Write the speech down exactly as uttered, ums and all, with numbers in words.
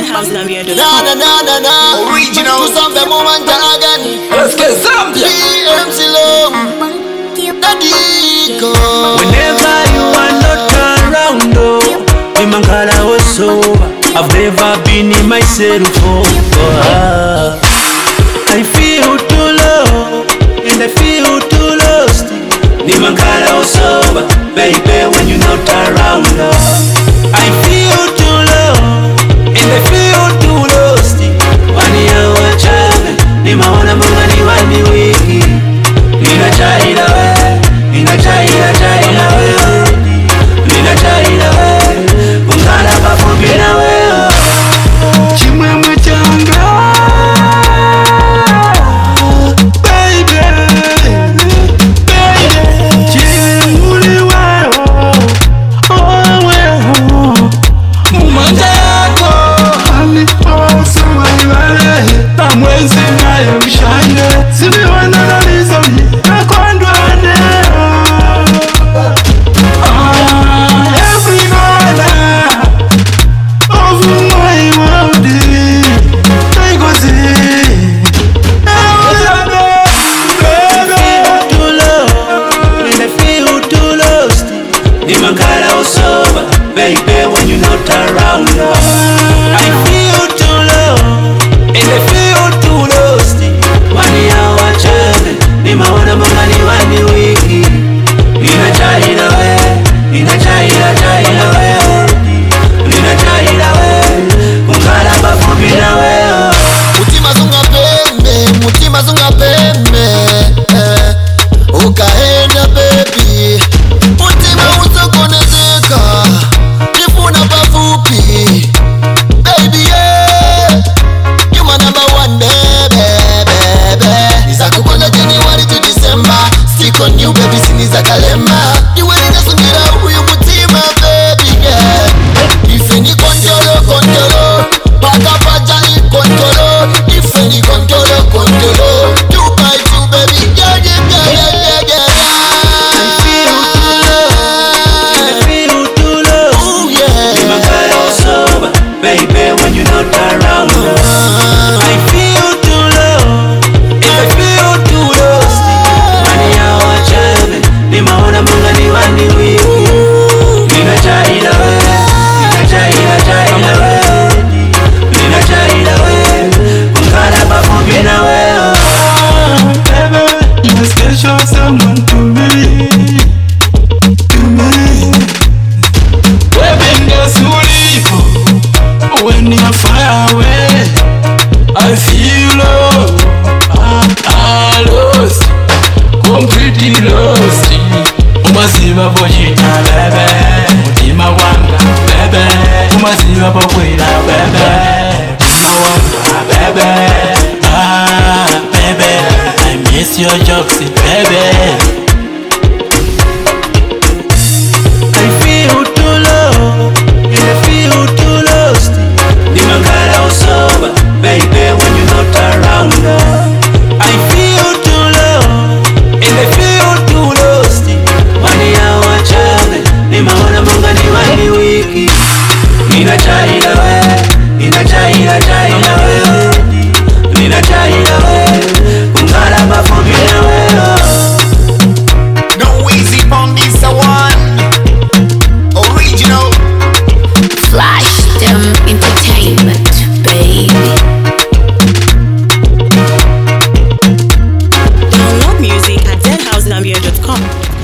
Zambia dot Na com. na na na na. Original. Tusambe moment again. Let's get Zambia. D M C Low. Dadiko. Whenever you are not around, oh, Imangala was sober. I've never been in myself for oh, I feel too low and I feel too lost. Imangala was sober, baby, when you're not around. Oh, I feel too low and I feel too lost. Wani ya wachaga, ni maona munga ni wani wiki. Nina chaila we, nina chaila chaila we, nina chaila we, kungala pafupi na we. Chimwemwe changa, baby, baby, chimuli weo, oh weo, mumanja yako, ami osu waiwale, na mwezi nayo mshane, simi wananalizo mi. Baby, when you're not around, I feel too low and I feel too lost. Wani ya wachane, ni maona munga ni wani wiki. Nina chaila we, nina chaila chaila we, nina chaila we, kungala pafupi na we. Mutima zunga pembe, mutima zunga pembe, eh, ukaenda baby. Mutima usokonezeka, nifuna pafupi. Baby yeah, you my number one baby, baby. Nizakukonda January to December, stick on you baby siniza kalema. Niwe ninasungira huyu mutima baby yeah. Ife ni kontrolo kontrolo, paka paja ni kontrolo. Ife ni kontrolo kontrolo, two by two baby yeah yeah yeah yeah yeah yeah. Baby, when you're not around, I feel too low and I feel too lost. Wani ya wachane, ni maona munga ni wani wiki. Nina chaila we, nina chaila chaila we, nina chaila we, kungala pafupi na we. Baby, you must still show someone to me, to me. Wewe ndio sulipo. When you're far away, I feel low, I, I lost, completely lost. Umaziba pochita bebe, mutima wanga bebe, umaziba pokwila bebe, mutima wanga bebe, ah bebe, I miss your jokes bebe. I feel too low and I feel too lost. Nimangala usoba, baby, when you're not around. I feel too low and I feel too lost. Wani ya wachane, ni maona munga ni wani wiki. Nina chaila we, nina chaila chaila we, nina chaila we, kungala pafupi na we. No easy on this one. Original. Flash them entertainment, baby. Download music at dead house zambia dot com.